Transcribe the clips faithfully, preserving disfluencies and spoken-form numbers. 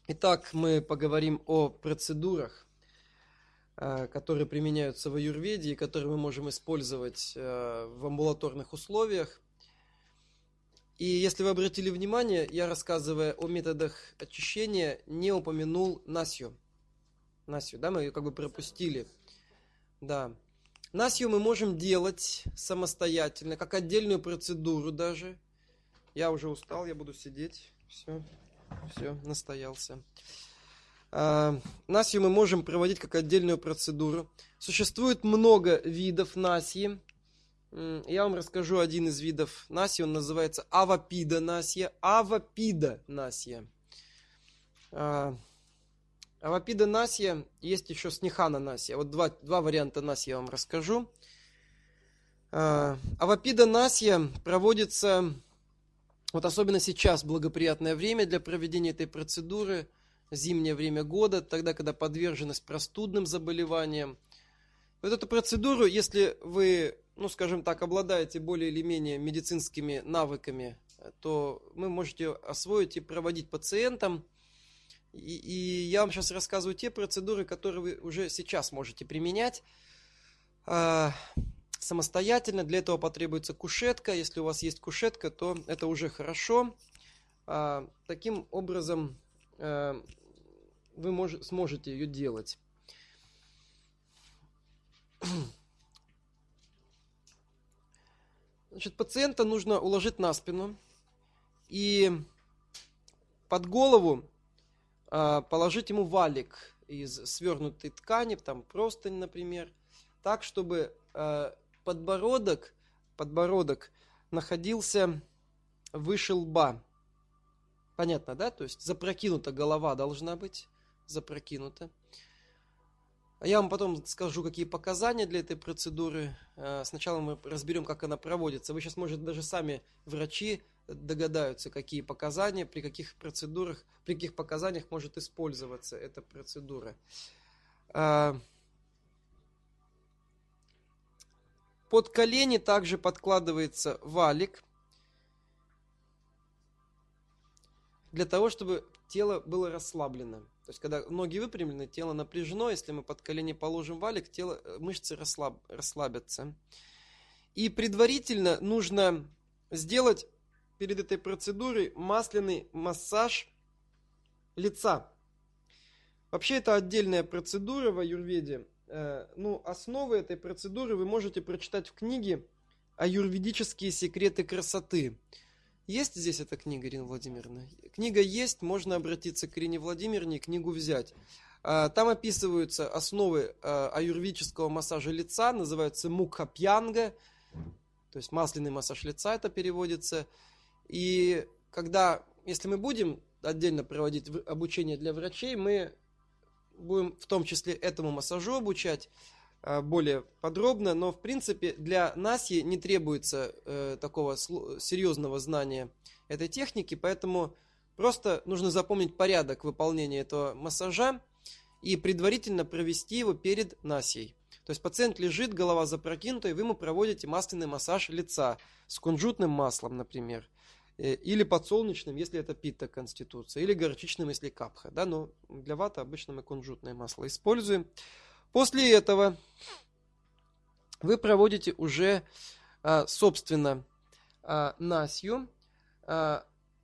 Итак, мы поговорим о процедурах, которые применяются в аюрведе и которые мы можем использовать в амбулаторных условиях. И если вы обратили внимание, я, рассказывая о методах очищения, не упомянул насью. Насью, да, мы ее как бы пропустили. Да. Насью мы можем делать самостоятельно, как отдельную процедуру даже. Я уже устал, я буду сидеть. Все. Все, настоялся. А, насью мы можем проводить как отдельную процедуру. Существует много видов насьи. Я вам расскажу один из видов насьи. Он называется авапида насья. Авапида насья. А, авапида насья. Есть еще снихана насья. Вот два, два варианта насья я вам расскажу. А, авапида насья проводится... Вот особенно сейчас благоприятное время для проведения этой процедуры, зимнее время года, тогда, когда подверженность простудным заболеваниям. Вот эту процедуру, если вы, ну скажем так, обладаете более или менее медицинскими навыками, то вы можете освоить и проводить пациентам. И, и я вам сейчас рассказываю те процедуры, которые вы уже сейчас можете применять самостоятельно. Для этого потребуется кушетка. Если у вас есть кушетка, то это уже хорошо. А, таким образом а, вы мож, сможете ее делать. Значит, пациента нужно уложить на спину и под голову а, положить ему валик из свернутой ткани, там простынь, например, так, чтобы а, Подбородок, подбородок находился выше лба. Понятно, да? То есть запрокинута голова должна быть. Запрокинута. Я вам потом скажу, какие показания для этой процедуры. Сначала мы разберем, как она проводится. Вы сейчас, может, даже сами врачи догадаются, какие показания, при каких процедурах, при каких показаниях может использоваться эта процедура. Под колени также подкладывается валик, для того, чтобы тело было расслаблено. То есть, когда ноги выпрямлены, тело напряжено, если мы под колени положим валик, тело, мышцы расслаб, расслабятся. И предварительно нужно сделать перед этой процедурой масляный массаж лица. Вообще, это отдельная процедура в аюрведе. Ну, основы этой процедуры вы можете прочитать в книге «Аюрведические секреты красоты». Есть здесь эта книга, Ирина Владимировна? Книга есть, можно обратиться к Ирине Владимировне и книгу взять. Там описываются основы аюрведического массажа лица, называются мукха-пьянга, то есть масляный массаж лица это переводится. И когда, если мы будем отдельно проводить обучение для врачей, мы будем в том числе этому массажу обучать более подробно, но в принципе для насьи не требуется э, такого серьезного знания этой техники, поэтому просто нужно запомнить порядок выполнения этого массажа и предварительно провести его перед насьей. То есть пациент лежит, голова запрокинута, и вы ему проводите масляный массаж лица с кунжутным маслом, например, или подсолнечным, если это питта конституция, или горчичным, если капха. Да? Но для ваты обычно мы кунжутное масло используем. После этого вы проводите уже, собственно, насью. Когда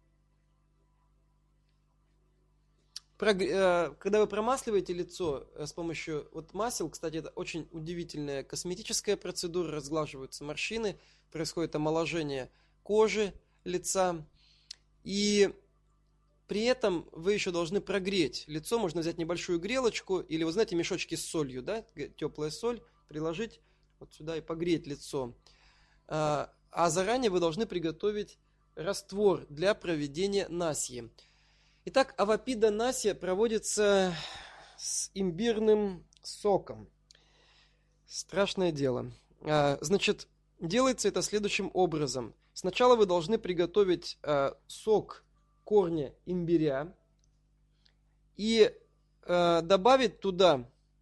вы промасливаете лицо с помощью вот масел, кстати, это очень удивительная косметическая процедура, разглаживаются морщины, происходит омоложение кожи лица, и при этом вы еще должны прогреть лицо. Можно взять небольшую грелочку или, вы знаете, мешочки с солью, да, теплая соль, приложить вот сюда и погреть лицо. А заранее вы должны приготовить раствор для проведения насьи. Итак, авапида насья проводится с имбирным соком. Страшное дело. Значит, делается это следующим образом. Сначала вы должны приготовить сок корня имбиря и э, добавить туда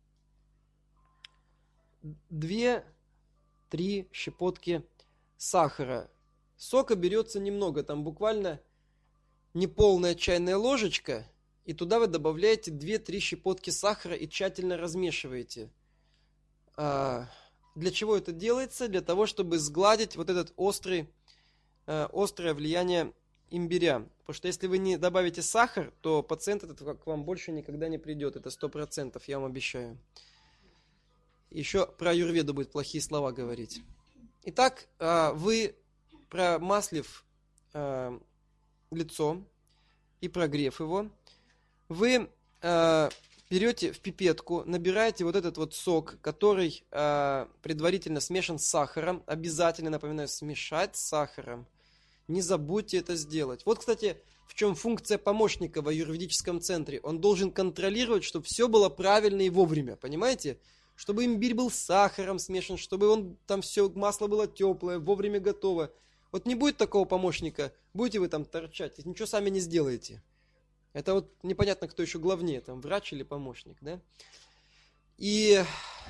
две-три щепотки сахара. Сока берется немного, там буквально неполная чайная ложечка, И туда вы добавляете две-три щепотки сахара и тщательно размешиваете. А, для чего это делается? Для того, чтобы сгладить вот этот острый, а, острое влияние имбиря. Потому что если вы не добавите сахар, то пациент этот к вам больше никогда не придет. Это сто процентов, я вам обещаю. Еще про аюрведу будет плохие слова говорить. Итак, а, вы, промаслив а, лицо и прогрев его, вы э, берете в пипетку, набираете вот этот вот сок, который э, предварительно смешан с сахаром. Обязательно, напоминаю, смешать с сахаром. Не забудьте это сделать. Вот, кстати, в чем функция помощника в аюрведическом центре. Он должен контролировать, чтобы все было правильно и вовремя. Понимаете? Чтобы имбирь был с сахаром смешан, чтобы он там все, масло было теплое, вовремя готово. Вот не будет такого помощника, будете вы там торчать, ничего сами не сделаете. Это вот непонятно, кто еще главнее, там, врач или помощник, да? И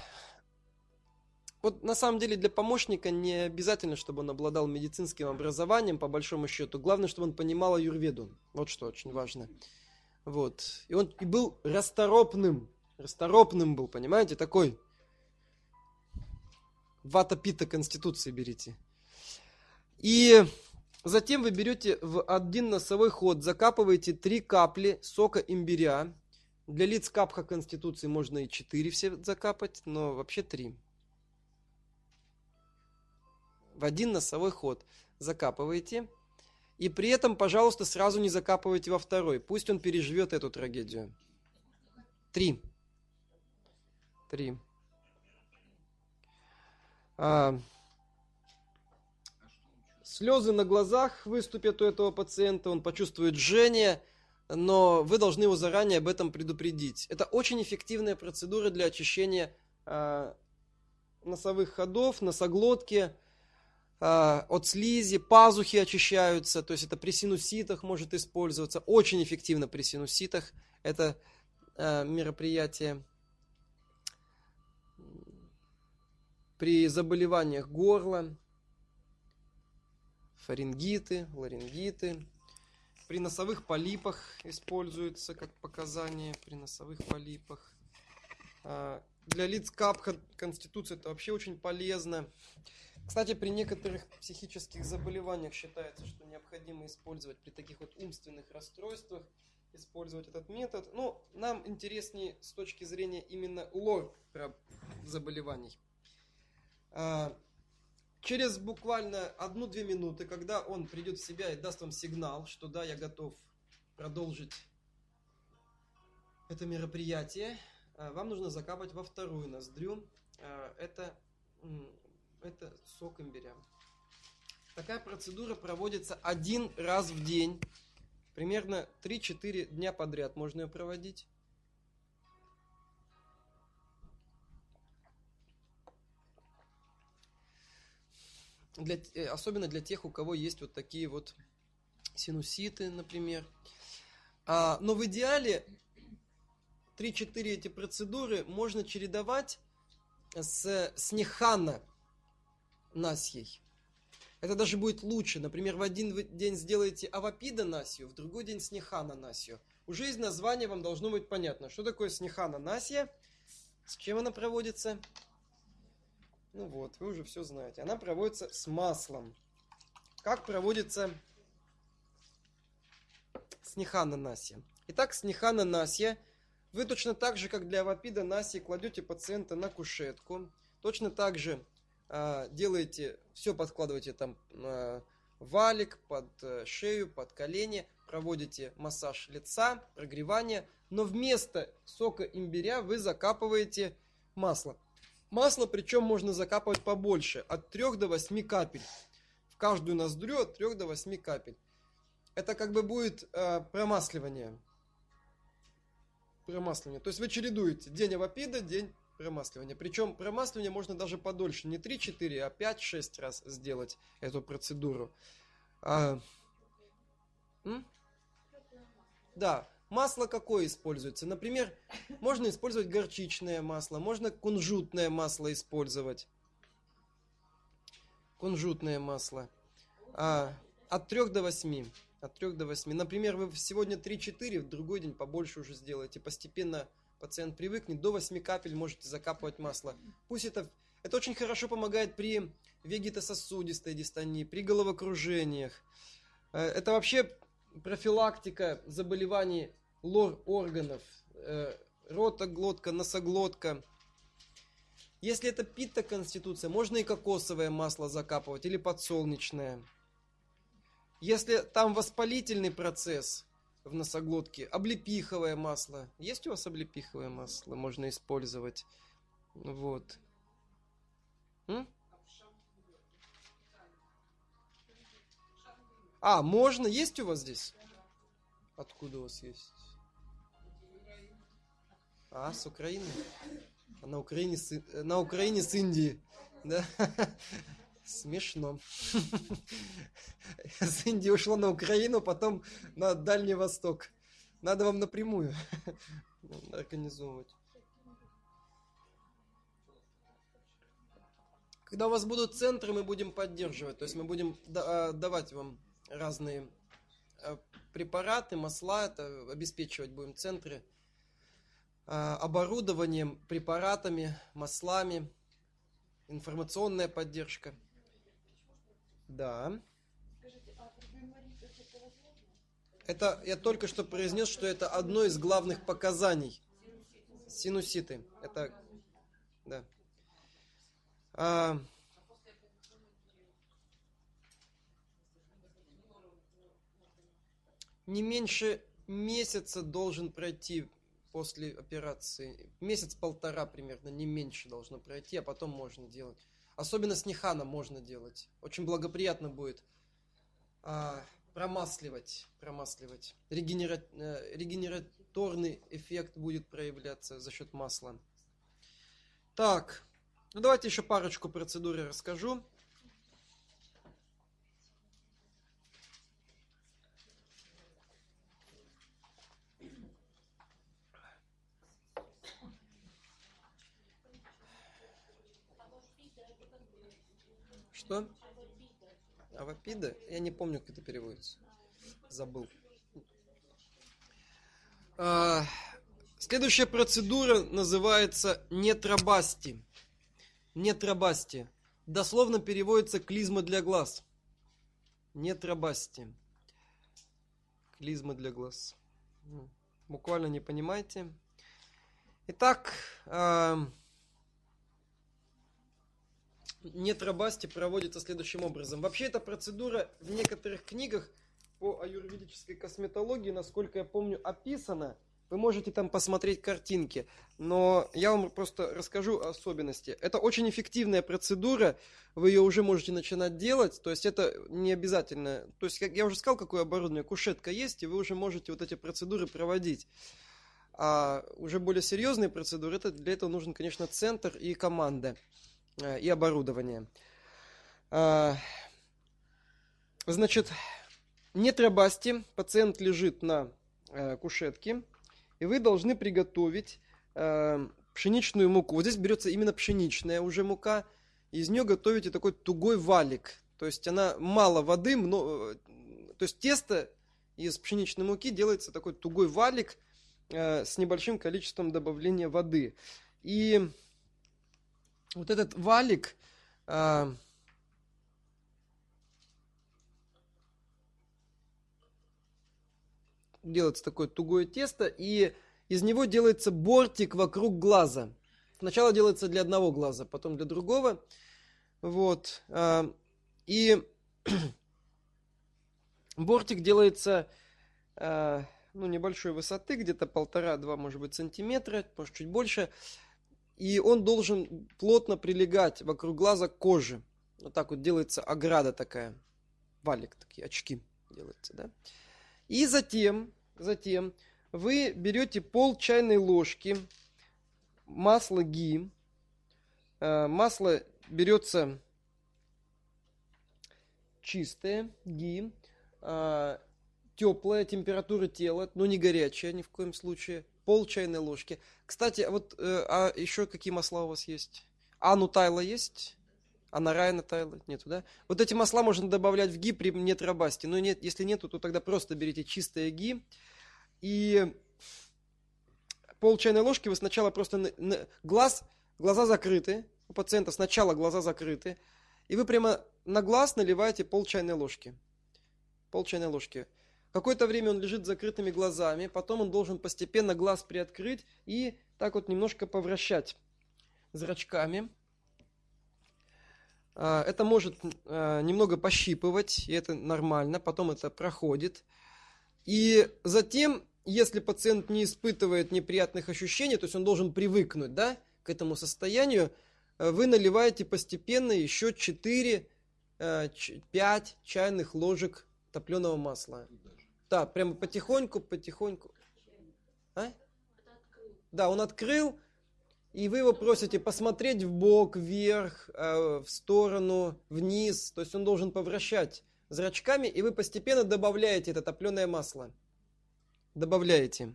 вот на самом деле для помощника не обязательно, чтобы он обладал медицинским образованием, по большому счету. Главное, чтобы он понимал аюрведу. Вот что очень важно. Вот. И он и был расторопным. Расторопным был, понимаете, такой. Вата-пита конституции берите. И затем вы берете в один носовой ход, закапываете три капли сока имбиря. Для лиц капха конституции можно и четыре все закапать, но вообще три. В один носовой ход закапываете. И при этом, пожалуйста, сразу не закапывайте во второй. Пусть он переживет эту трагедию. Три. Три. А... Слезы на глазах выступят у этого пациента, он почувствует жжение, но вы должны его заранее об этом предупредить. Это очень эффективная процедура для очищения э, носовых ходов, носоглотки, э, от слизи, пазухи очищаются, то есть это при синуситах может использоваться, очень эффективно при синуситах это э, мероприятие. При заболеваниях горла, фарингиты, ларингиты. При носовых полипах используется как показание при носовых полипах. Для лиц капха конституция это вообще очень полезно. Кстати, при некоторых психических заболеваниях считается, что необходимо использовать при таких вот умственных расстройствах, использовать этот метод. Но нам интереснее с точки зрения именно лор заболеваний. Через буквально одну-две минуты, когда он придет в себя и даст вам сигнал, что да, я готов продолжить это мероприятие, вам нужно закапать во вторую ноздрю. Это, это сок имбиря. Такая процедура проводится один раз в день. Примерно три-четыре дня подряд можно ее проводить. Для, особенно для тех, у кого есть вот такие вот синуситы, например. А, но в идеале три-четыре эти процедуры можно чередовать с снехана насьей. Это даже будет лучше. Например, в один день сделаете авапида насью, в другой день снехана насью. Уже из названия вам должно быть понятно, что такое снехана насья, с чем она проводится. Ну вот, вы уже все знаете. Она проводится с маслом. Как проводится снехана насья? Итак, снехана насья. Вы точно так же, как для авапида насьи, кладете пациента на кушетку. Точно так же э, делаете, все подкладываете там э, валик под э, шею, под колени. Проводите массаж лица, прогревание. Но вместо сока имбиря вы закапываете масло. Масло, причем можно закапывать побольше, от трёх до восьми капель. В каждую ноздрю от трёх до восьми капель. Это как бы будет э, промасливание. Промасливание. То есть вы чередуете день авапида, день промасливания. Причем промасливание можно даже подольше. Не три-четыре, а пять-шесть раз сделать эту процедуру. А... М? Да. Масло какое используется? Например, можно использовать горчичное масло, можно кунжутное масло использовать. Кунжутное масло. А, от трёх до восьми. От трёх до восьми. Например, вы сегодня три-четыре, в другой день побольше уже сделаете. Постепенно пациент привыкнет. До восьми капель можете закапывать масло. Пусть это... Это очень хорошо помогает при вегетососудистой дистонии, при головокружениях. Это вообще профилактика заболеваний лор-органов. Рота, глотка, носоглотка. Если это питта-конституция, можно и кокосовое масло закапывать, или подсолнечное. Если там воспалительный процесс в носоглотке, облепиховое масло. Есть у вас облепиховое масло? Можно использовать. Вот. М? А, можно? Есть у вас здесь? Откуда у вас есть? А, с Украины? А на Украине с, на Украине с Индии. Да? Смешно. С Индии ушло на Украину, потом на Дальний Восток. Надо вам напрямую организовывать. Когда у вас будут центры, мы будем поддерживать. То есть мы будем давать вам разные препараты, масла. Это обеспечивать будем центры оборудованием, препаратами, маслами, информационная поддержка. Да. Это я только что произнес, что это одно из главных показаний. Синуситы. Это, да. А, не меньше месяца должен пройти после операции. Месяц-полтора примерно, не меньше должно пройти, а потом можно делать. Особенно с ниханом можно делать. Очень благоприятно будет а, промасливать. промасливать. Регенера... Регенераторный эффект будет проявляться за счет масла. Так, ну давайте еще парочку процедур я расскажу. Что? Авапида? Я не помню, как это переводится. Забыл. А, следующая процедура называется нетрабасти. Нетрабасти. Дословно переводится клизма для глаз. Нетрабасти. Клизма для глаз. Буквально не понимаете. Итак, а, нетрабасти проводится следующим образом. Вообще эта процедура в некоторых книгах по аюрведической косметологии, насколько я помню, описана. Вы можете там посмотреть картинки. Но я вам просто расскажу особенности. Это очень эффективная процедура. Вы ее уже можете начинать делать. То есть это не обязательно. То есть как я уже сказал, какое оборудование. Кушетка есть, и вы уже можете вот эти процедуры проводить. А уже более серьезные процедуры, это, для этого нужен, конечно, центр и команда. И оборудование. Значит, нетрабасти. Пациент лежит на кушетке, и вы должны приготовить пшеничную муку. Вот здесь берется именно пшеничная уже мука, и из нее готовите такой тугой валик. То есть она мало воды, но, то есть тесто из пшеничной муки делается такой тугой валик с небольшим количеством добавления воды. И вот этот валик а, делается такое тугое тесто, и из него делается бортик вокруг глаза. Сначала делается для одного глаза, потом для другого. Вот. А, и бортик делается а, ну, небольшой высоты, где-то полтора-два, может быть, сантиметра, может, чуть больше. И он должен плотно прилегать вокруг глаза к коже. Вот так вот делается ограда такая. Валик, такие очки делаются, да? И затем, затем вы берете пол чайной ложки масла ги. Масло берется чистое, ги, теплая температура тела, но не горячая ни в коем случае. Пол чайной ложки. Кстати, а вот а еще какие масла у вас есть? А нутайла есть? А нараяна тайла нету, да? Вот эти масла можно добавлять в ги при нетрабасте. Но нет, если нету, то тогда просто берите чистое ги. И пол чайной ложки вы сначала просто... На, на, глаз, глаза закрыты. У пациента сначала глаза закрыты. И вы прямо на глаз наливаете пол чайной ложки. Пол чайной ложки. Какое-то время он лежит с закрытыми глазами. Потом он должен постепенно глаз приоткрыть и так вот немножко повращать зрачками. Это может немного пощипывать, и это нормально, потом это проходит. И затем, если пациент не испытывает неприятных ощущений, то есть он должен привыкнуть, да, к этому состоянию, вы наливаете постепенно еще четыре-пять чайных ложек топленого масла. Да, прямо потихоньку, потихоньку. А? Да, он открыл. И вы его просите посмотреть в бок, вверх, э, в сторону, вниз. То есть он должен повращать зрачками, и вы постепенно добавляете это топленое масло. Добавляете.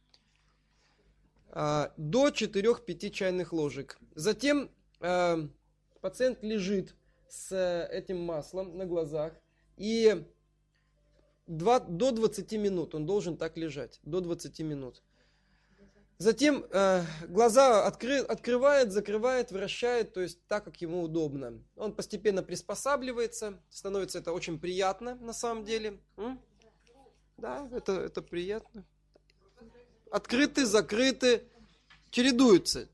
Э, до четырех-пяти чайных ложек. Затем э, пациент лежит с этим маслом на глазах. И два, до двадцати минут он должен так лежать. До двадцати минут. Затем э, глаза откры, открывает, закрывает, вращает, то есть так, как ему удобно. Он постепенно приспосабливается, становится это очень приятно на самом деле. М? Да, это, это приятно. Открыты, закрыты, чередуются.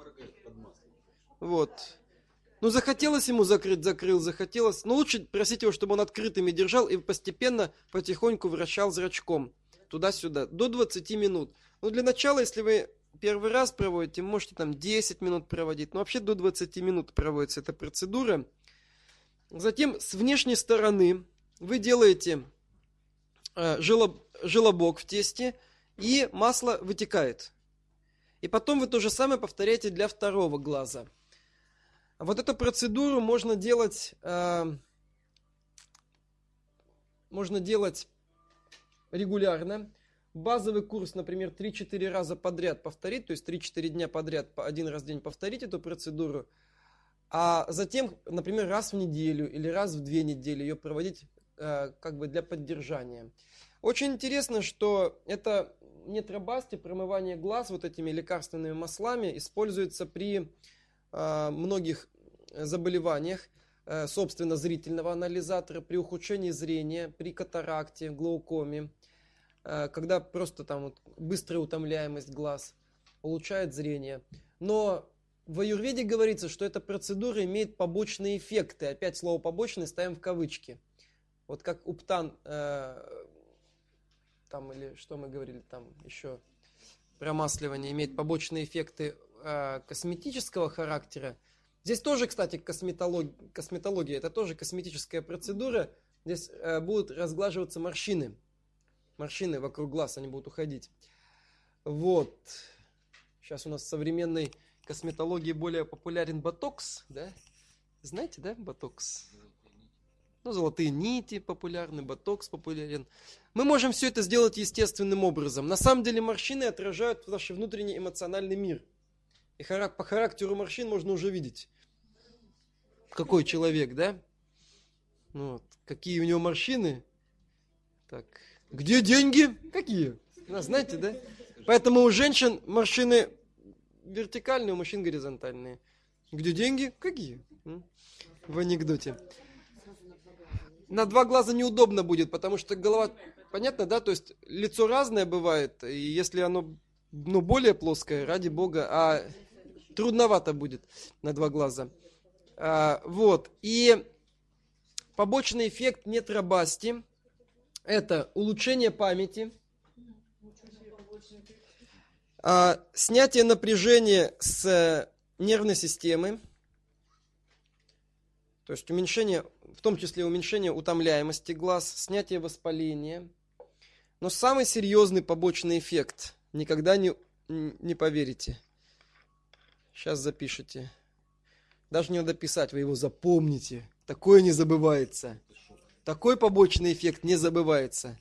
Вот. Ну, захотелось ему закрыть, закрыл, захотелось. Но лучше просить его, чтобы он открытыми держал и постепенно, потихоньку вращал зрачком. Туда-сюда. До двадцати минут. Ну, для начала, если вы первый раз проводите, можете там десять минут проводить. Но вообще до двадцати минут проводится эта процедура. Затем с внешней стороны вы делаете э, желоб, желобок в тесте, и масло вытекает. И потом вы то же самое повторяете для второго глаза. Вот эту процедуру можно делать, э, можно делать регулярно. Базовый курс, например, три-четыре раза подряд повторить, то есть три-четыре дня подряд по один раз в день повторить эту процедуру, а затем, например, раз в неделю или раз в две недели ее проводить э, как бы для поддержания. Очень интересно, что это нетробасти, промывание глаз вот этими лекарственными маслами используется при э, многих заболеваниях, э, собственно, зрительного анализатора, при ухудшении зрения, при катаракте, глаукоме, когда просто там вот быстрая утомляемость глаз улучшает зрение. Но в аюрведе говорится, что эта процедура имеет побочные эффекты. Опять слово побочные ставим в кавычки. Вот как уптан, э, там или что мы говорили там еще, промасливание имеет побочные эффекты э, косметического характера. Здесь тоже, кстати, косметология, косметология это тоже косметическая процедура. Здесь э, будут разглаживаться морщины. Морщины вокруг глаз, они будут уходить. Вот. Сейчас у нас в современной косметологии более популярен ботокс, да? Знаете, да, ботокс? Ну, золотые нити популярны, ботокс популярен. Мы можем все это сделать естественным образом. На самом деле морщины отражают наш внутренний эмоциональный мир. И по характеру морщин можно уже видеть, какой человек, да? Ну, вот. Какие у него морщины. Так... Где деньги? Какие? Ну, знаете, да? Поэтому у женщин морщины вертикальные, у мужчин горизонтальные. Где деньги? Какие? В анекдоте. На два глаза неудобно будет, потому что голова... Понятно, да? То есть лицо разное бывает, и если оно ну, более плоское, ради бога, а трудновато будет на два глаза. А, вот. И побочный эффект нетробасти – это улучшение памяти, а, снятие напряжения с нервной системы, то есть уменьшение, в том числе уменьшение утомляемости глаз, снятие воспаления. Но самый серьезный побочный эффект, никогда не, не поверите. Сейчас запишите. Даже не надо писать, вы его запомните. Такое не забывается. Такой побочный эффект не забывается.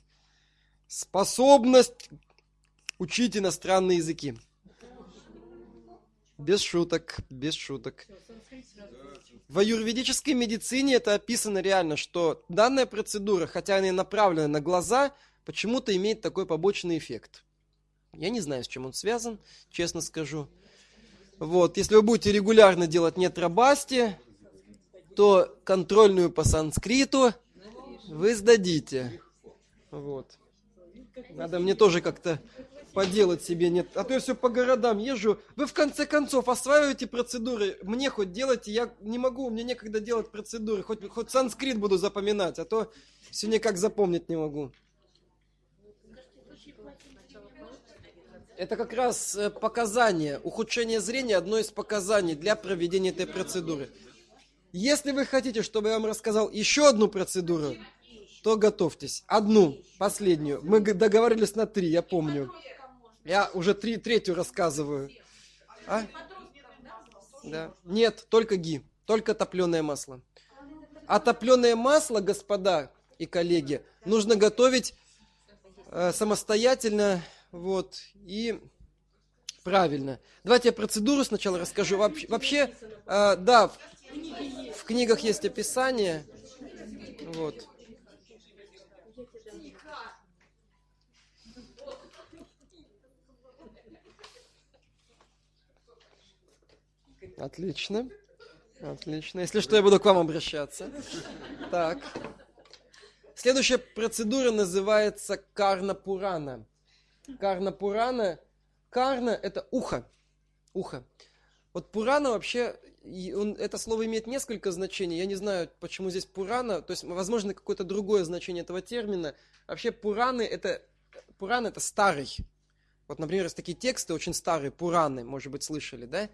Способность учить иностранные языки. Без шуток, без шуток. В аюрведической медицине это описано реально, что данная процедура, хотя она и направлена на глаза, почему-то имеет такой побочный эффект. Я не знаю, с чем он связан, честно скажу. Вот, если вы будете регулярно делать нетрабасти, то контрольную по санскриту вы сдадите. Вот. Надо мне тоже как-то поделать себе нет. А то я все по городам езжу. Вы в конце концов осваиваете процедуры. Мне хоть делайте, я не могу, мне некогда делать процедуры. Хоть, хоть санскрит буду запоминать, а то все никак запомнить не могу. Это как раз показание. Ухудшение зрения одно из показаний для проведения этой процедуры. Если вы хотите, чтобы я вам рассказал еще одну процедуру, то готовьтесь. Одну, последнюю. Мы договорились на три, я помню. Я уже три, третью рассказываю. А? Да. Нет, только ги. Только топленое масло. А топленое масло, господа и коллеги, нужно готовить э, самостоятельно, вот, и правильно. Давайте я процедуру сначала расскажу. Вообще, вообще э, да, в, в книгах есть описание. Вот. Отлично. Отлично. Если что, я буду к вам обращаться. Так. Следующая процедура называется Карна Пурана. Карна Пурана. Карна – это ухо. Ухо. Вот Пурана вообще, он, это слово имеет несколько значений. Я не знаю, почему здесь Пурана. То есть, возможно, какое-то другое значение этого термина. Вообще Пураны – это, Пурана – это старый. Вот, например, есть такие тексты очень старые, Пураны, может быть, слышали, да?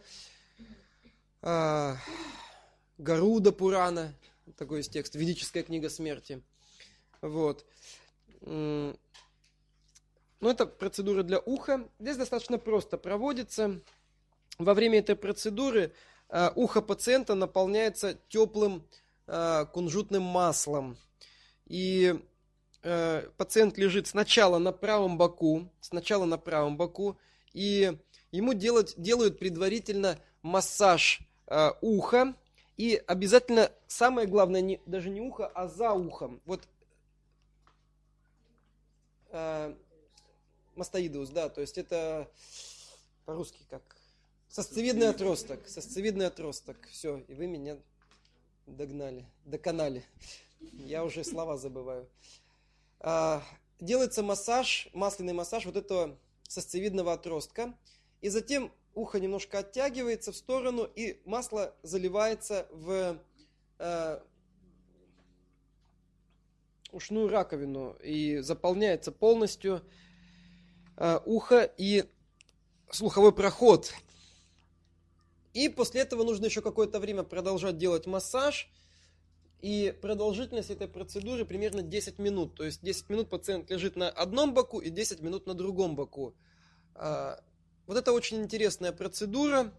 Гаруда Пурана, такой есть текст, ведическая книга смерти. Вот. Ну, это процедура для уха. Здесь достаточно просто проводится. Во время этой процедуры uh, ухо пациента наполняется теплым uh, кунжутным маслом. И uh, пациент лежит сначала на правом боку, сначала на правом боку, и ему делать, делают предварительно массаж uh, уха. И обязательно, самое главное, не, даже не ухо, а за ухом. Вот uh, мастоидеус, да, то есть это по-русски как? Сосцевидный отросток, сосцевидный отросток. Все, и вы меня догнали, доконали. Я уже слова забываю. А, делается массаж, масляный массаж вот этого сосцевидного отростка. И затем ухо немножко оттягивается в сторону, и масло заливается в а, ушную раковину и заполняется полностью а, ухо и слуховой проход. И после этого нужно еще какое-то время продолжать делать массаж. И продолжительность этой процедуры примерно десять минут. То есть десять минут пациент лежит на одном боку и десять минут на другом боку. Вот это очень интересная процедура.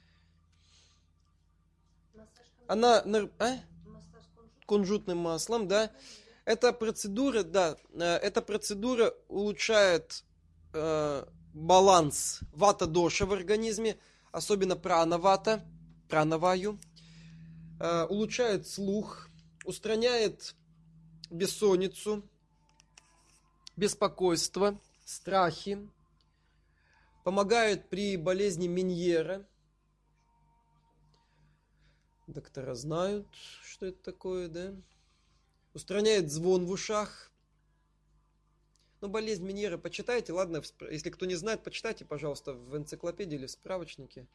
Она а? кунжутным маслом, да. Эта процедура, да, эта процедура улучшает э, баланс вата-доша в организме, особенно прана-вата, прана-ваю, э, улучшает слух, устраняет бессонницу, беспокойство, страхи, помогает при болезни Меньера. Доктора знают, что это такое, да? Устраняет звон в ушах. Ну, болезнь Меньера почитайте, ладно, если кто не знает, почитайте, пожалуйста, в энциклопедии или в справочнике.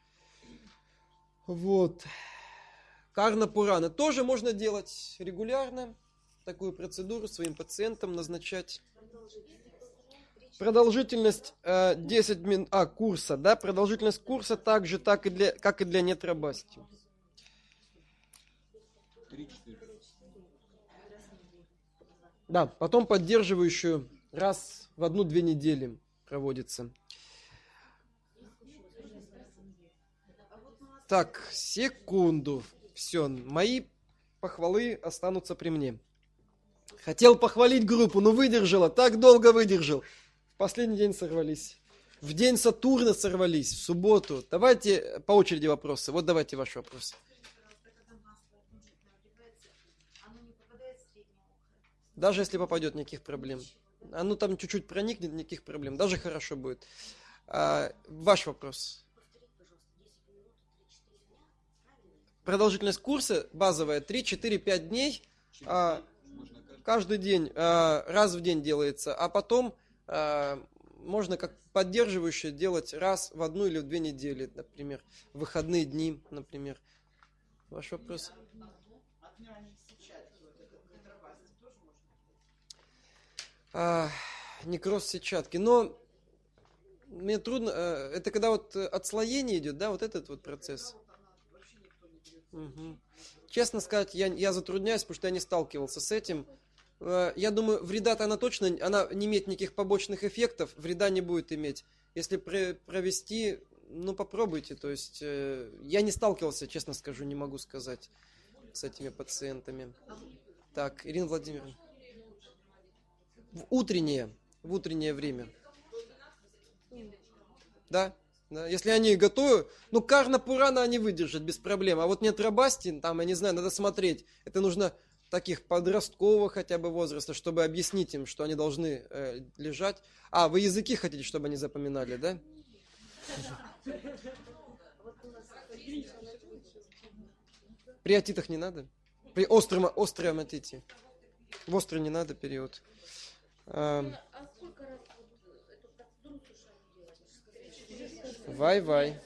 Вот. Карна Пурана тоже можно делать регулярно, такую процедуру своим пациентам назначать. Продолжительность э, десять минут, а, курса, да, продолжительность курса также, так и для, как и для нетрабасти. Да, потом поддерживающую раз в одну-две недели проводится. Так, секунду. Все, мои похвалы останутся при мне. Хотел похвалить группу, но выдержала, так долго выдержал. В последний день сорвались. В день Сатурна сорвались, в субботу. Давайте по очереди вопросы. Вот давайте ваши вопросы. Даже если попадет, никаких проблем. Оно там чуть-чуть проникнет, никаких проблем. Даже хорошо будет. А, ваш вопрос. Продолжительность курса базовая три, четыре, пять дней. А, каждый день, а, раз в день делается. А потом а, можно как поддерживающее делать раз в одну или в две недели, например. В выходные дни, например. Ваш вопрос. А, некроз сетчатки. Но мне трудно, это когда вот отслоение идет, да, вот этот вот процесс. Угу. Честно сказать, я, я затрудняюсь, потому что я не сталкивался с этим. Я думаю, вреда-то она точно, она не имеет никаких побочных эффектов, вреда не будет иметь. Если провести, ну попробуйте. То есть я не сталкивался, честно скажу, не могу сказать с этими пациентами. Так, Ирина Владимировна. В утреннее, в утреннее время. Да, да. Если они готовы, ну Карна Пурана они выдержат без проблем. А вот нет Рабасти, там, я не знаю, надо смотреть. Это нужно таких подросткового хотя бы возраста, чтобы объяснить им, что они должны э, лежать. А, вы языки хотите, чтобы они запоминали, да? При отитах не надо? При остром, остром отите? В острый не надо период. Вай-вай.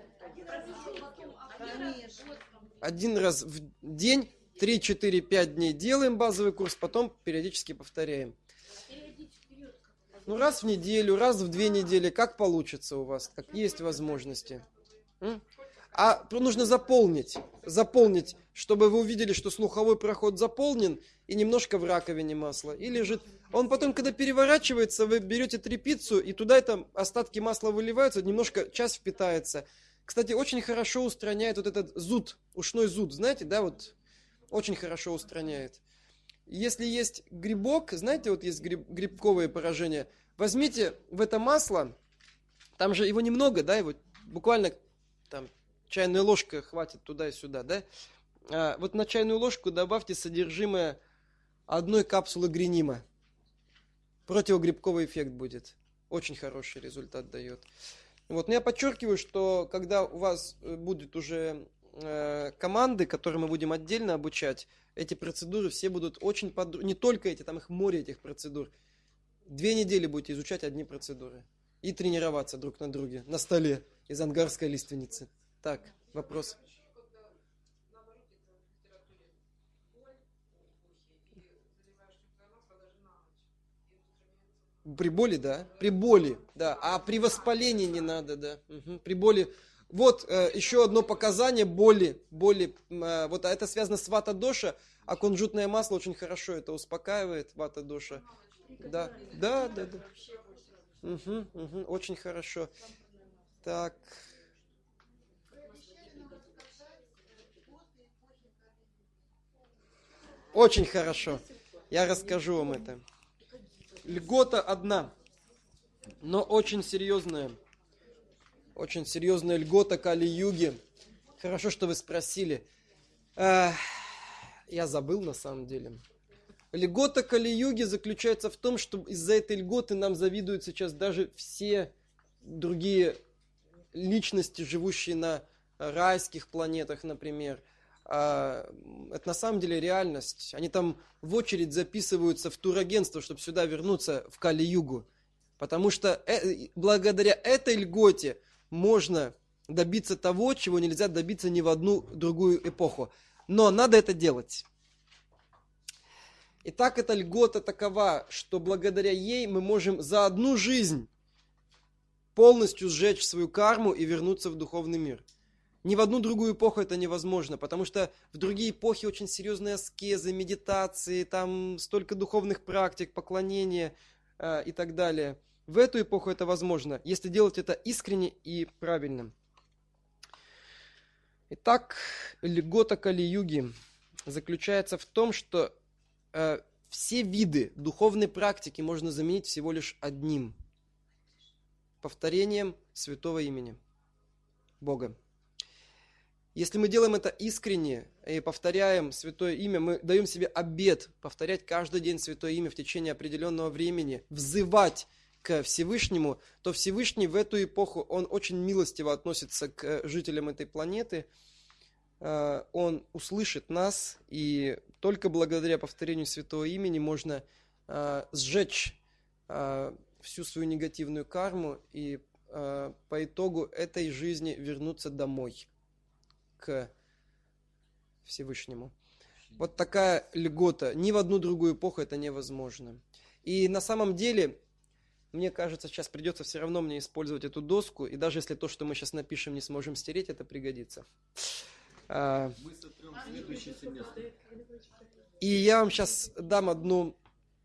Один раз в день, три, четыре, пять дней делаем базовый курс, потом периодически повторяем. Ну, раз в неделю, раз в две недели, как получится у вас, как есть возможности. А нужно заполнить, заполнить, чтобы вы увидели, что слуховой проход заполнен и немножко в раковине масла. И лежит. Он потом, когда переворачивается, вы берете тряпицу, и туда это остатки масла выливаются, немножко часть впитается. Кстати, очень хорошо устраняет вот этот зуд, ушной зуд, знаете, да, вот очень хорошо устраняет. Если есть грибок, знаете, вот есть гриб, грибковые поражения, возьмите в это масло, там же его немного, да, его буквально там чайная ложка хватит туда и сюда, да, а вот на чайную ложку добавьте содержимое одной капсулы гринима. Противогрибковый эффект будет. Очень хороший результат дает. Вот. Но я подчеркиваю, что когда у вас будут уже э, команды, которые мы будем отдельно обучать, эти процедуры все будут очень подробно. Не только эти, там их море этих процедур. Две недели будете изучать одни процедуры. И тренироваться друг на друге. На столе из ангарской лиственницы. Так, вопрос. При боли, да? При боли, да. А при воспалении не надо, да. Угу. При боли. Вот э, еще одно показание боли. боли э, вот, а это связано с вата-доша, а кунжутное масло очень хорошо это успокаивает, вата-доша. Да, да, да, да. Угу, угу, очень хорошо. Так. Очень хорошо. Я расскажу вам это. Льгота одна, но очень серьезная. Очень серьезная льгота Кали-юги. Хорошо, что вы спросили. Эх, я забыл на самом деле. Льгота Кали-юги заключается в том, что из-за этой льготы нам завидуют сейчас даже все другие личности, живущие на райских планетах, например. Это на самом деле реальность. Они там в очередь записываются в турагентство, чтобы сюда вернуться в Кали-югу. Потому что благодаря этой льготе можно добиться того, чего нельзя добиться ни в одну другую эпоху. Но надо это делать. Итак, эта льгота такова, что благодаря ей мы можем за одну жизнь полностью сжечь свою карму и вернуться в духовный мир. Ни в одну другую эпоху это невозможно, потому что в другие эпохи очень серьезные аскезы, медитации, там столько духовных практик, поклонения э, и так далее. В эту эпоху это возможно, если делать это искренне и правильно. Итак, льгота Кали-юги заключается в том, что э, все виды духовной практики можно заменить всего лишь одним. повторением святого имени Бога. Если мы делаем это искренне и повторяем святое имя, мы даем себе обет повторять каждый день святое имя в течение определенного времени, взывать к Всевышнему, то Всевышний в эту эпоху, он очень милостиво относится к жителям этой планеты. Он услышит нас, и только благодаря повторению святого имени можно сжечь всю свою негативную карму и по итогу этой жизни вернуться домой, к Всевышнему. Вот такая льгота. Ни в одну другую эпоху это невозможно. И на самом деле, мне кажется, сейчас придется все равно мне использовать эту доску, и даже если то, что мы сейчас напишем, не сможем стереть, это пригодится. Мы сотрем следующий семестр. И я вам сейчас дам одну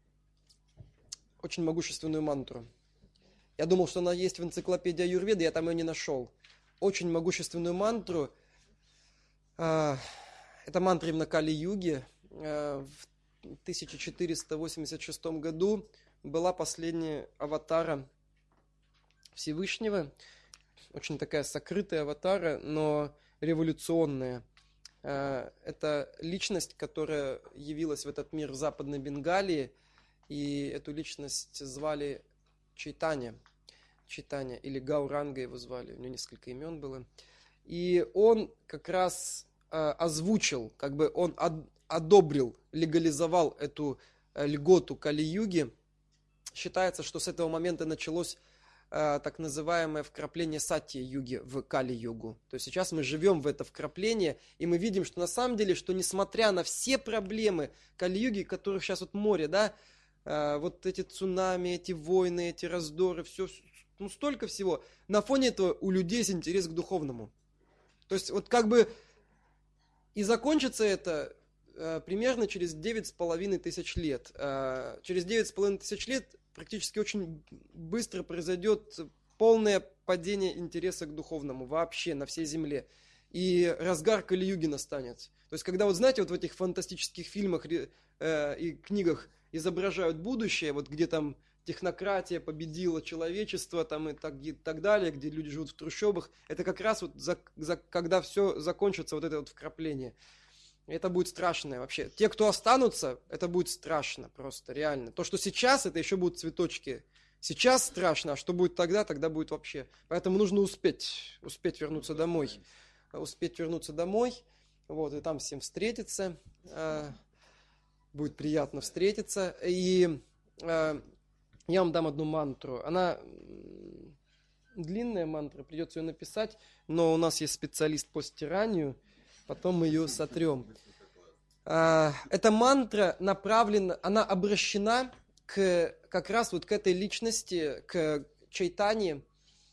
очень могущественную мантру. Я думал, что она есть в энциклопедии Аюрведы, я там ее не нашел. Очень могущественную мантру. Это мантра именно Кали-юги. В тысяча четыреста восемьдесят шестом году была последняя аватара Всевышнего. Очень такая сокрытая аватара, но революционная. Это личность, которая явилась в этот мир в Западной Бенгалии, и эту личность звали Чайтанья. Чайтанья, или Гауранга его звали, у него несколько имен было. И он как раз озвучил, как бы он одобрил, легализовал эту льготу Кали-юги. Считается, что с этого момента началось так называемое вкрапление Сатья-юги в Кали-югу. То есть сейчас мы живем в это вкрапление, и мы видим, что на самом деле, что несмотря на все проблемы Кали-юги, которых сейчас вот море, да, вот эти цунами, эти войны, эти раздоры, все, ну столько всего, на фоне этого у людей есть интерес к духовному. То есть вот как бы и закончится это э, примерно через девять с половиной тысяч лет. Э, через девять с половиной тысяч лет практически очень быстро произойдет полное падение интереса к духовному вообще на всей земле. И разгар Кали-юги настанет. То есть когда вот знаете, вот в этих фантастических фильмах э, и книгах изображают будущее, вот где там технократия победила человечество там, и, так, и так далее, где люди живут в трущобах, это как раз вот за, за, когда все закончится, вот это вот вкрапление. Это будет страшно вообще. Те, кто останутся, это будет страшно просто, реально. То, что сейчас, это еще будут цветочки. Сейчас страшно, а что будет тогда, тогда будет вообще. Поэтому нужно успеть, успеть вернуться домой. Успеть вернуться домой, вот, и там всем встретиться. Будет приятно встретиться. И я вам дам одну мантру. Она длинная мантра, придется ее написать, но у нас есть специалист по стиранию, потом мы ее сотрем. Эта мантра направлена, она обращена к, как раз вот к этой личности, к Чайтанье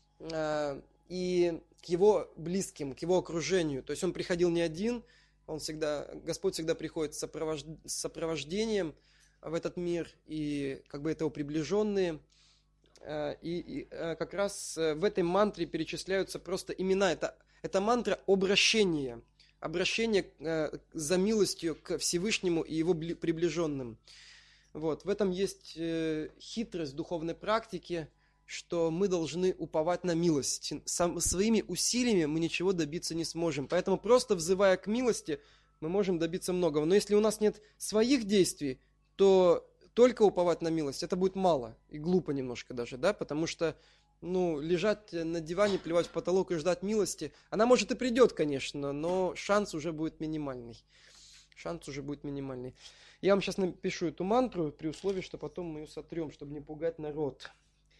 и к его близким, к его окружению. То есть он приходил не один, он всегда, Господь всегда приходит с сопровождением в этот мир, и как бы это его приближенные. И, и как раз в этой мантре перечисляются просто имена. Это, это мантра обращения. Обращение за милостью к Всевышнему и его приближенным. Вот. В этом есть хитрость духовной практики, что мы должны уповать на милость. Сам, своими усилиями мы ничего добиться не сможем. Поэтому просто взывая к милости, мы можем добиться многого. Но если у нас нет своих действий, то только уповать на милость, это будет мало и глупо немножко даже, да, потому что, ну, лежать на диване, плевать в потолок и ждать милости, она может и придет, конечно, но шанс уже будет минимальный. Шанс уже будет минимальный. Я вам сейчас напишу эту мантру при условии, что потом мы ее сотрем, чтобы не пугать народ.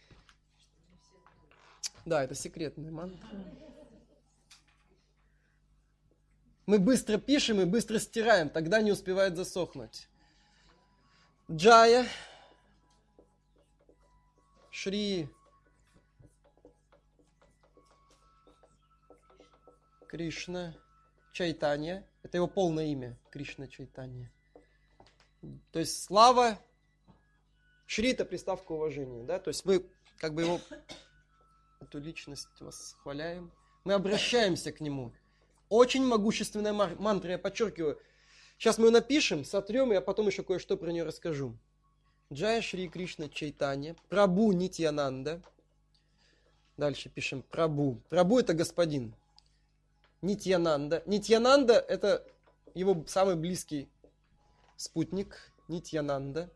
Да, это секретная мантра. Мы быстро пишем и быстро стираем, тогда не успевает засохнуть. Джая, Шри Кришна Чайтанья, это его полное имя, Кришна Чайтанья. То есть слава, Шри это приставка уважения, да, то есть мы как бы его, эту личность восхваляем, мы обращаемся к нему. Очень могущественная мантра, я подчеркиваю. Сейчас мы ее напишем, сотрем, и я потом еще кое-что про нее расскажу. Джая Шри Кришна Чайтанья, Прабху Нитьянанда, Дальше пишем Прабу. Прабу это господин. Нитьянанда. Нитьянанда это его самый близкий спутник. Нитьянанда.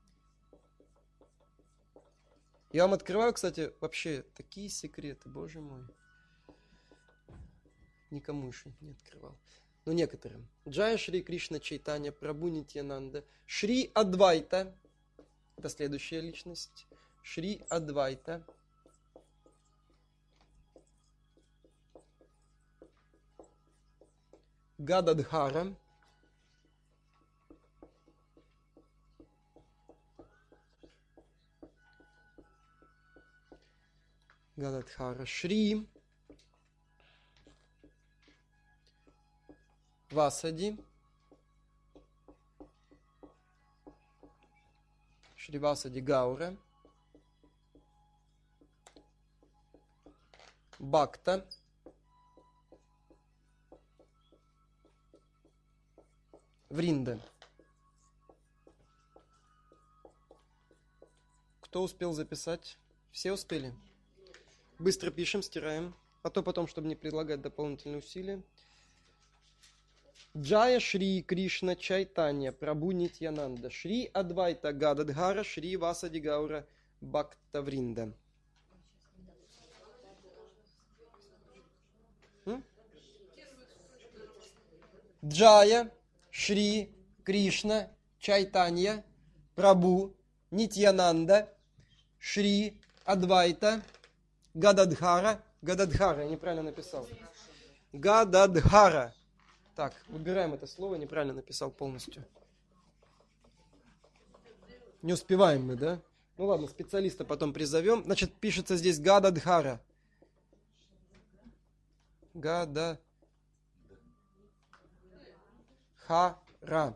Я вам открываю, кстати, вообще такие секреты, боже мой. Никому еще не открывал. Но некоторым. Джая Шри Кришна Чайтанья Прабу Нитьянанда. Шри Адвайта. Это следующая личность. Шри Адвайта. Гададхара. Гададхара. Шри Васади. Шри Васади Гаура. Бхакта. Вринда. Кто успел записать? Все успели? Быстро пишем, стираем. А то потом, чтобы не предлагать дополнительные усилия. Джая Шри Кришна Чайтанья Прабу Нитьянанда. Шри Адвайта Гададхара. Шри Васади Гаура Бхакта Вринда. М? Джая Шри Кришна Чайтанья Прабу Нитьянанда Шри Адвайта Гададхара. Гададхара, я неправильно написал. Гададхара. Так, выбираем это слово, неправильно написал полностью. Не успеваем мы, да? Ну ладно, специалиста потом призовем. Значит, пишется здесь Гададхара. Гада. Хара.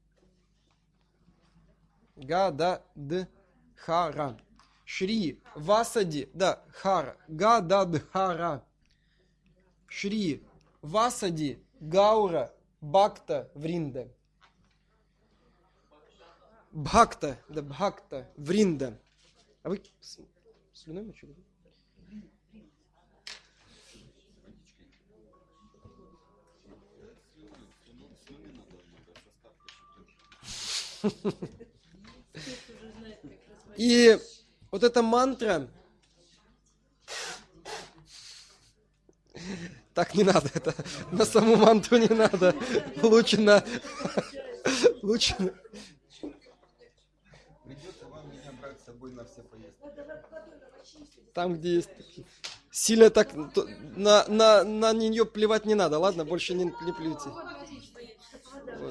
Гададхара. Шри Васади, да, Хара. Гададхара. Шри Васади Гаура Бхакта Вринда. Бхакта, да, Бхакта Вринда. А вы слюной мочили? И вот эта мантра, так не надо, это на саму мантру не надо, лучше на, лучше на... Придется вам меня брать с собой на все поездки. Там, где есть такие. Сильно так, то, на, на, на нее плевать не надо, ладно, больше не, не плюйте. Вот.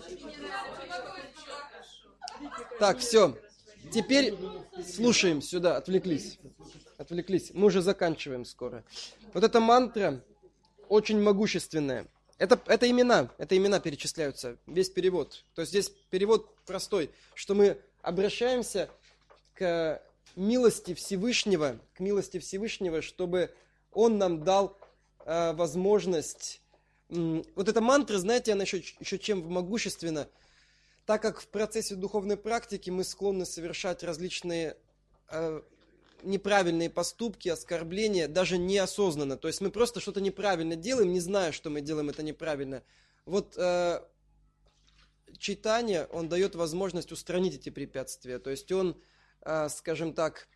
Так, все. Теперь слушаем сюда, отвлеклись. Отвлеклись. Мы уже заканчиваем скоро. Вот эта мантра очень могущественная. Это, это имена, это имена перечисляются, весь перевод. То есть здесь перевод простой, что мы обращаемся к милости Всевышнего, к милости Всевышнего, чтобы Он нам дал э, возможность. М, вот эта мантра, знаете, она еще, еще чем могущественна, так как в процессе духовной практики мы склонны совершать различные э, неправильные поступки, оскорбления, даже неосознанно. То есть мы просто что-то неправильно делаем, не зная, что мы делаем это неправильно. Вот э, читание, он дает возможность устранить эти препятствия. То есть он, э, скажем так,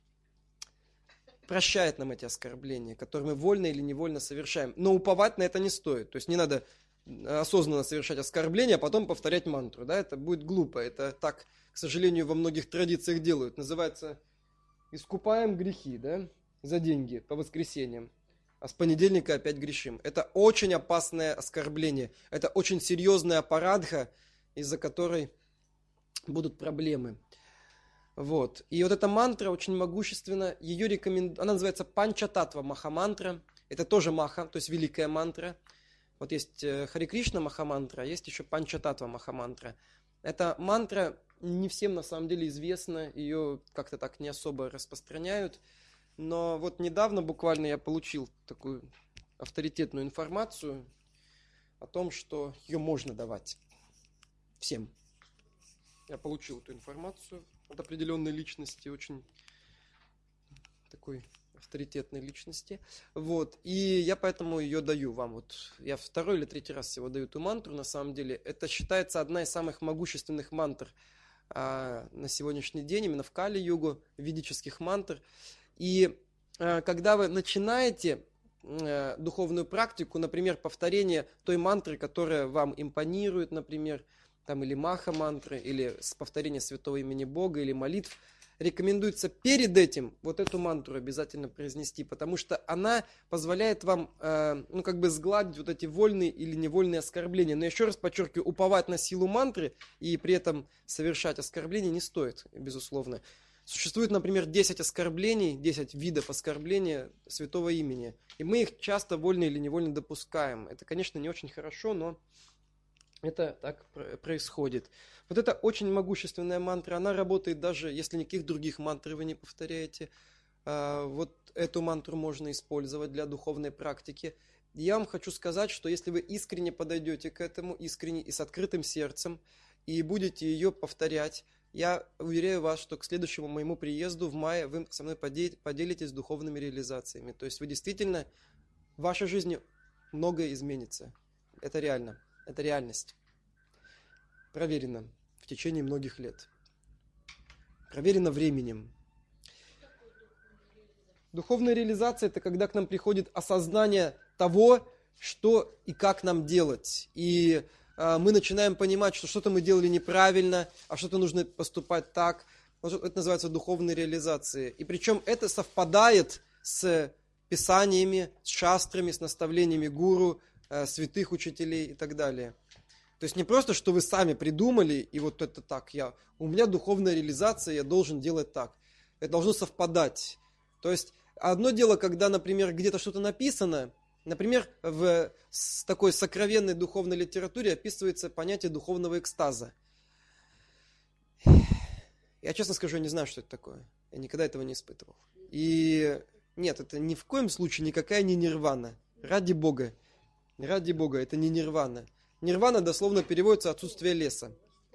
прощает нам эти оскорбления, которые мы вольно или невольно совершаем. Но уповать на это не стоит. То есть не надо осознанно совершать оскорбления, а потом повторять мантру. Да? Это будет глупо. Это так, к сожалению, во многих традициях делают. Называется «искупаем грехи», да? За деньги по воскресеньям. А с понедельника опять грешим. Это очень опасное оскорбление. Это очень серьезная апарадха, из-за которой будут проблемы. Вот. И вот эта мантра очень могущественна. Ее рекомен... Она называется Панчататва Махамантра. Это тоже маха, то есть великая мантра. Вот есть Хари Кришна Махамантра, а есть еще Панчататва Махамантра. Эта мантра не всем на самом деле известна, ее как-то так не особо распространяют. Но вот недавно буквально я получил такую авторитетную информацию о том, что ее можно давать всем. Я получил эту информацию от определенной личности, очень такой авторитетной личности. Вот. И я поэтому ее даю вам. Вот я второй или третий раз всего даю эту мантру. На самом деле это считается одна из самых могущественных мантр а, на сегодняшний день, именно в Кали-югу, ведических мантр. И а, когда вы начинаете а, духовную практику, например, повторение той мантры, которая вам импонирует, например, там, или маха-мантры, или с повторения святого имени Бога, или молитв, рекомендуется перед этим вот эту мантру обязательно произнести, потому что она позволяет вам, э, ну, как бы сгладить вот эти вольные или невольные оскорбления. Но еще раз подчеркиваю, уповать на силу мантры и при этом совершать оскорбления не стоит, безусловно. Существует, например, десять оскорблений, десять видов оскорбления святого имени, и мы их часто вольно или невольно допускаем. Это, конечно, не очень хорошо, но это так происходит. Вот это очень могущественная мантра, она работает даже, если никаких других мантр вы не повторяете. Вот эту мантру можно использовать для духовной практики. Я вам хочу сказать, что если вы искренне подойдете к этому, искренне и с открытым сердцем, и будете ее повторять, я уверяю вас, что к следующему моему приезду в мае вы со мной поделитесь духовными реализациями. То есть вы действительно, в вашей жизни многое изменится. Это реально. Это реальность. Проверено в течение многих лет. Проверено временем. Духовная реализация – это когда к нам приходит осознание того, что и как нам делать. И э, мы начинаем понимать, что что-то мы делали неправильно, а что-то нужно поступать так. Это называется духовной реализацией. И причем это совпадает с писаниями, с шастрами, с наставлениями гуру, святых учителей и так далее. То есть не просто, что вы сами придумали, и вот это так, я, у меня духовная реализация, я должен делать так. Это должно совпадать. То есть одно дело, когда, например, где-то что-то написано, например, в такой сокровенной духовной литературе описывается понятие духовного экстаза. Я честно скажу, я не знаю, что это такое. Я никогда этого не испытывал. И нет, это ни в коем случае никакая не нирвана. Ради Бога. Ради Бога, это не нирвана. Нирвана дословно переводится отсутствие леса.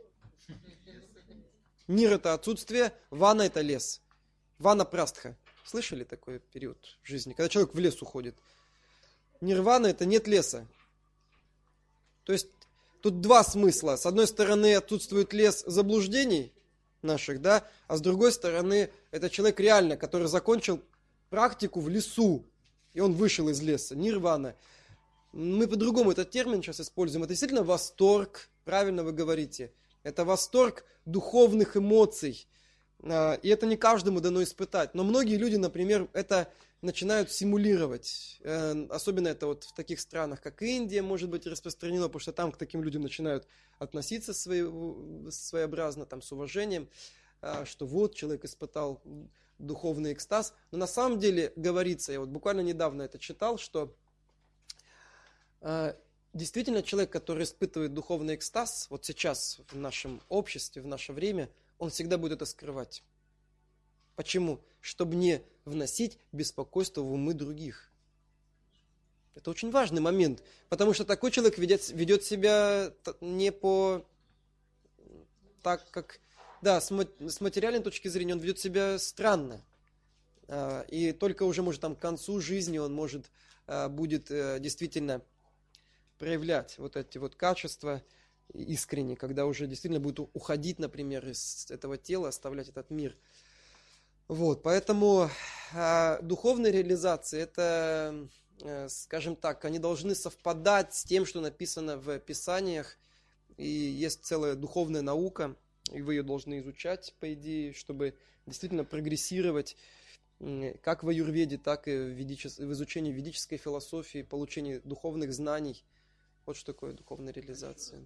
Нир – это отсутствие, вана – это лес. Вана прастха. Слышали такой период в жизни, когда человек в лес уходит? Нирвана – это нет леса. То есть тут два смысла. С одной стороны отсутствует лес заблуждений наших, да, а с другой стороны это человек реально, который закончил практику в лесу, и он вышел из леса. Нирвана. Мы по-другому этот термин сейчас используем. Это действительно восторг, правильно вы говорите. Это восторг духовных эмоций. И это не каждому дано испытать. Но многие люди, например, это начинают симулировать. Особенно это вот в таких странах, как Индия, может быть распространено, потому что там к таким людям начинают относиться своеобразно, там, с уважением, что вот человек испытал духовный экстаз. Но на самом деле говорится, я вот буквально недавно это читал, что действительно человек, который испытывает духовный экстаз, вот сейчас в нашем обществе, в наше время, он всегда будет это скрывать. Почему? Чтобы не вносить беспокойство в умы других. Это очень важный момент, потому что такой человек ведет, ведет себя не по так, как... Да, с материальной точки зрения он ведет себя странно. И только уже, может, там, к концу жизни он может, будет действительно проявлять вот эти вот качества искренне, когда уже действительно будет уходить, например, из этого тела, оставлять этот мир. Вот, поэтому э, духовные реализации, это, э, скажем так, они должны совпадать с тем, что написано в Писаниях, и есть целая духовная наука, и вы ее должны изучать, по идее, чтобы действительно прогрессировать э, как в аюрведе, так и в, ведичес... в изучении ведической философии, получении духовных знаний. Вот что такое духовная реализация.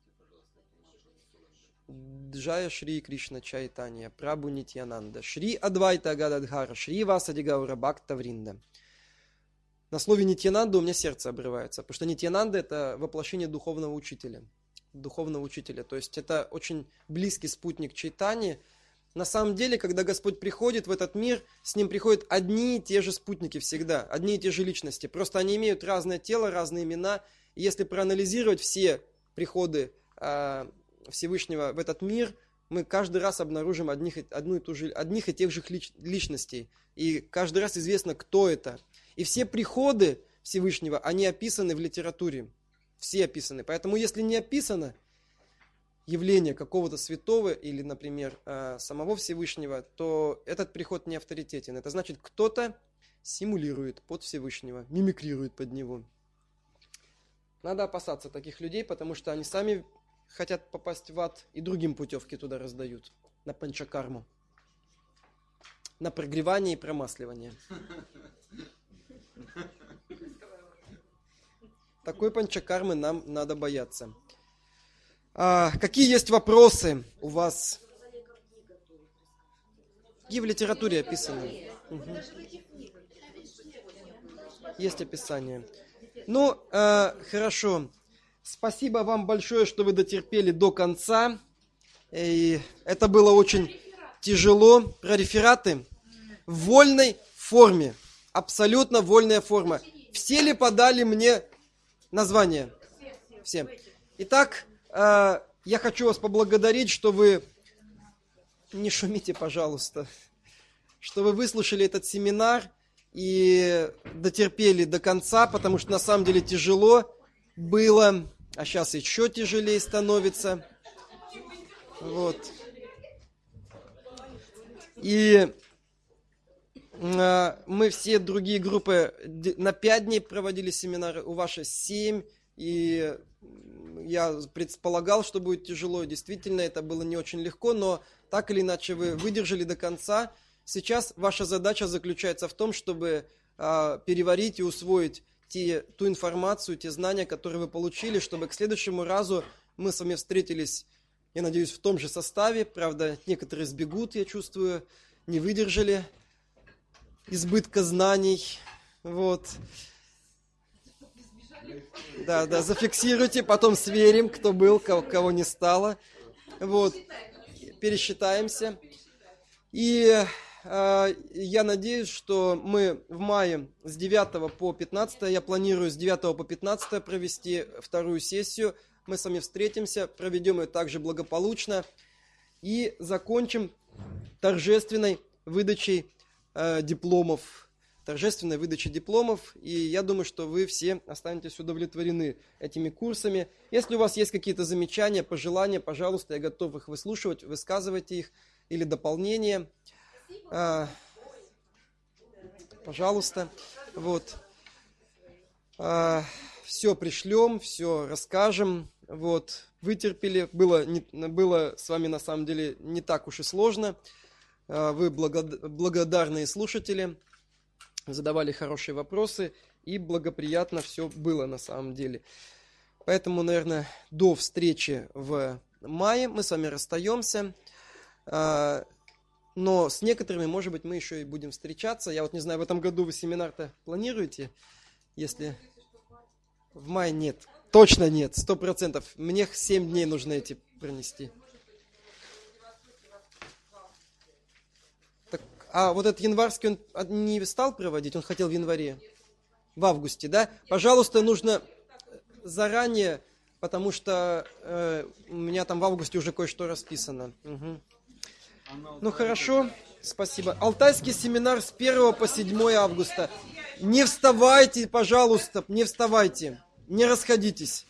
Джая Шри Кришна Чайтанья, Прабху Нитьянанда, Шри Адвайта Гададхара, Шри Васади Гаура Бхакта Вринда. На слове Нитьянанда у меня сердце обрывается, потому что Нитьянанда – это воплощение духовного учителя. Духовного учителя, то есть это очень близкий спутник Чайтаньи. На самом деле, когда Господь приходит в этот мир, с ним приходят одни и те же спутники всегда, одни и те же личности. Просто они имеют разное тело, разные имена. И если проанализировать все приходы э, Всевышнего в этот мир, мы каждый раз обнаружим одних, одну и ту же, одних и тех же лич, личностей. И каждый раз известно, кто это. И все приходы Всевышнего, они описаны в литературе. Все описаны. Поэтому если не описано явление какого-то святого или, например, самого Всевышнего, то этот приход не авторитетен. Это значит, кто-то симулирует под Всевышнего, мимикрирует под него. Надо опасаться таких людей, потому что они сами хотят попасть в ад и другим путевки туда раздают. На панчакарму. На прогревание и промасливание. Такой панчакармы нам надо бояться. А, какие есть вопросы у вас? Какие в литературе описаны? Угу. Есть описание. Ну, э, хорошо. Спасибо вам большое, что вы дотерпели до конца. И это было очень тяжело. Про рефераты в вольной форме. Абсолютно вольная форма. Все ли подали мне название? Все. Итак, э, я хочу вас поблагодарить, что вы... Не шумите, пожалуйста. Что вы выслушали этот семинар и дотерпели до конца, потому что на самом деле тяжело было, а сейчас еще тяжелее становится. Вот. И э, мы все другие группы на пять дней проводили семинары, у вашей семь, и я предполагал, что будет тяжело, и действительно это было не очень легко, но так или иначе вы выдержали до конца. Сейчас ваша задача заключается в том, чтобы э, переварить и усвоить те, ту информацию, те знания, которые вы получили, чтобы к следующему разу мы с вами встретились, я надеюсь, в том же составе. Правда, некоторые сбегут, я чувствую, не выдержали избытка знаний. Вот. Да, да, зафиксируйте, потом сверим, кто был, кого, кого не стало. Вот. Пересчитаемся. И э, я надеюсь, что мы в мае с девятого по пятнадцатое, я планирую с девятого по пятнадцатое провести вторую сессию. Мы с вами встретимся, проведем ее также благополучно и закончим торжественной выдачей э, дипломов. Торжественной выдачей дипломов. И я думаю, что вы все останетесь удовлетворены этими курсами. Если у вас есть какие-то замечания, пожелания, пожалуйста, я готов их выслушивать, высказывайте их или дополнения. А, пожалуйста. Вот. А, все пришлем, все расскажем. Вот. Вытерпели. Было, не, было с вами на самом деле не так уж и сложно. А, вы благод, благодарные слушатели. Задавали хорошие вопросы, и благоприятно все было на самом деле. Поэтому, наверное, до встречи в мае мы с вами расстаемся. Но с некоторыми, может быть, мы еще и будем встречаться. Я вот не знаю, в этом году вы семинар-то планируете? Если в мае нет. Точно нет, сто процентов. Мне семь дней нужно эти пронести. А вот этот январский он не стал проводить, он хотел в январе, в августе, да? Пожалуйста, нужно заранее, потому что э, у меня там в августе уже кое-что расписано. Угу. Ну хорошо, спасибо. Алтайский семинар с первого по седьмое августа. Не вставайте, пожалуйста, не вставайте, не расходитесь.